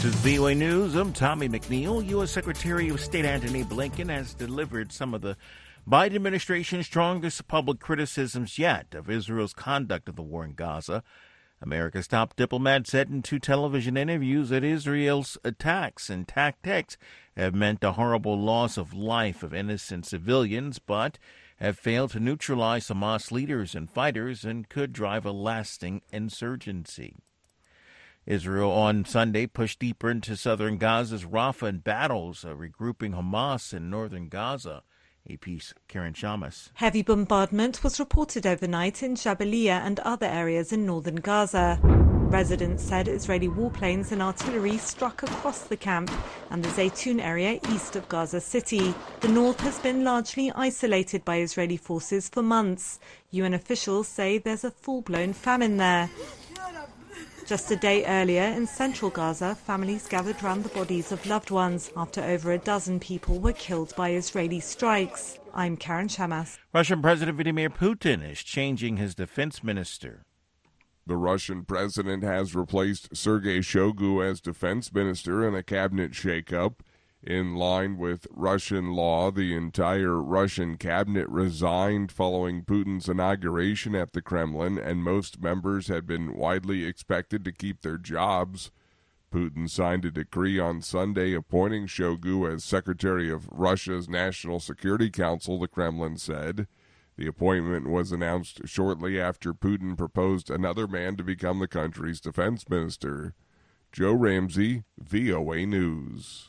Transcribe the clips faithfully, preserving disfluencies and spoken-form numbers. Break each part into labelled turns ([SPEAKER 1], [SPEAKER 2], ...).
[SPEAKER 1] This is V O A News. I'm Tommy McNeil. U S. Secretary of State Antony Blinken has delivered some of the Biden administration's strongest public criticisms yet of Israel's conduct of the war in Gaza. America's top diplomat said in two television interviews that Israel's attacks and tactics have meant a horrible loss of life of innocent civilians, but have failed to neutralize Hamas leaders and fighters and could drive a lasting insurgency. Israel on Sunday pushed deeper into southern Gaza's Rafah in battles, uh, regrouping Hamas in northern Gaza. A P's Karen Shamas.
[SPEAKER 2] Heavy bombardment was reported overnight in Jabalia and other areas in northern Gaza. Residents said Israeli warplanes and artillery struck across the camp and the Zaytun area east of Gaza City. The north has been largely isolated by Israeli forces for months. U N officials say there's a full-blown famine there. Just a day earlier, in central Gaza, families gathered round the bodies of loved ones after over a dozen people were killed by Israeli strikes. I'm Karen Shamas.
[SPEAKER 1] Russian President Vladimir Putin is changing his defense minister.
[SPEAKER 3] The Russian president has replaced Sergei Shoigu as defense minister in a cabinet shakeup. In line with Russian law, the entire Russian cabinet resigned following Putin's inauguration at the Kremlin, and most members had been widely expected to keep their jobs. Putin signed a decree on Sunday appointing Shoigu as secretary of Russia's National Security Council, the Kremlin said. The appointment was announced shortly after Putin proposed another man to become the country's defense minister. Joe Ramsey, V O A News.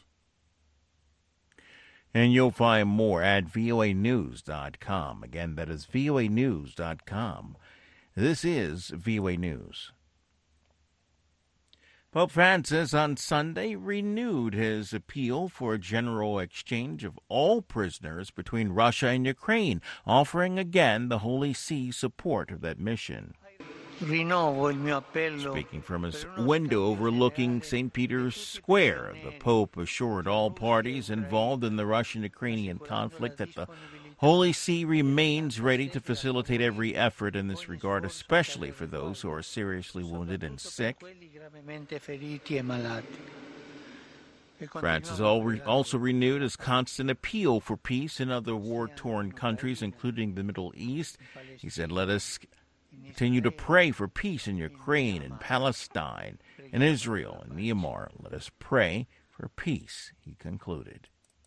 [SPEAKER 1] And you'll find more at V O A news dot com. Again, that is V O A news dot com. This is V O A News. Pope Francis on Sunday renewed his appeal for a general exchange of all prisoners between Russia and Ukraine, offering again the Holy See support of that mission. Speaking from his window overlooking Saint Peter's Square, the Pope assured all parties involved in the Russian-Ukrainian conflict that the Holy See remains ready to facilitate every effort in this regard, especially for those who are seriously wounded and sick. Francis also renewed his constant appeal for peace in other war-torn countries, including the Middle East. He said, "Let us continue to pray for peace in Ukraine and Palestine, in Israel and Myanmar. Let us pray for peace," he concluded.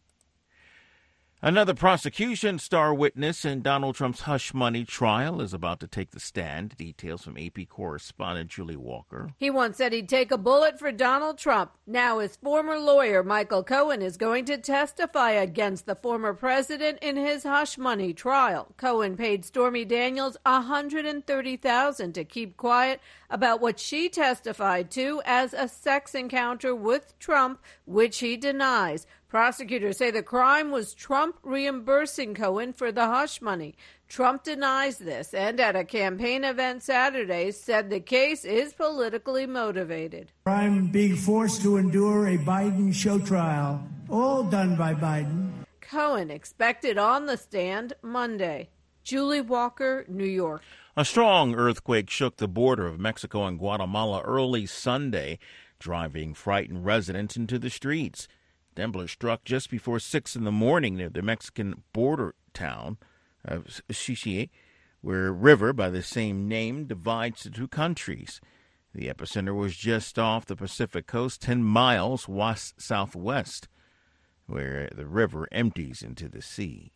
[SPEAKER 1] Another prosecution star witness in Donald Trump's hush money trial is about to take the stand. Details from A P correspondent Julie Walker.
[SPEAKER 4] He once said he'd take a bullet for Donald Trump. Now his former lawyer, Michael Cohen, is going to testify against the former president in his hush money trial. Cohen paid Stormy Daniels one hundred thirty thousand dollars to keep quiet about what she testified to as a sex encounter with Trump, which he denies. Prosecutors say the crime was Trump reimbursing Cohen for the hush money. Trump denies this and at a campaign event Saturday said the case is politically motivated.
[SPEAKER 5] I'm being forced to endure a Biden show trial, all done by Biden.
[SPEAKER 4] Cohen expected on the stand Monday. Julie Walker, New York.
[SPEAKER 1] A strong earthquake shook the border of Mexico and Guatemala early Sunday, driving frightened residents into the streets. Temblor struck just before six in the morning near the Mexican border town of Chichi, where a river by the same name divides the two countries. The epicenter was just off the Pacific coast, ten miles west-southwest, where the river empties into the sea.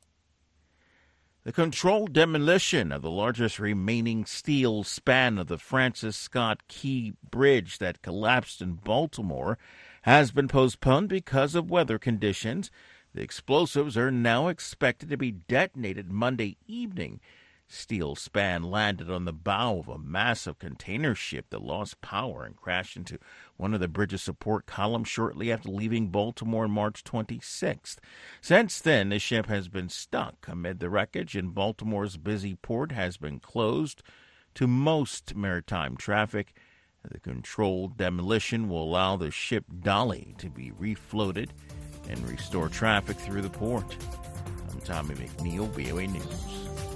[SPEAKER 1] The controlled demolition of the largest remaining steel span of the Francis Scott Key Bridge that collapsed in Baltimore has been postponed because of weather conditions. The explosives are now expected to be detonated Monday evening. Steel span landed on the bow of a massive container ship that lost power and crashed into one of the bridge's support columns shortly after leaving Baltimore on March twenty-sixth. Since then, the ship has been stuck amid the wreckage, and Baltimore's busy port has been closed to most maritime traffic. The controlled demolition will allow the ship Dolly to be refloated and restore traffic through the port. I'm Tommy McNeil, V O A News.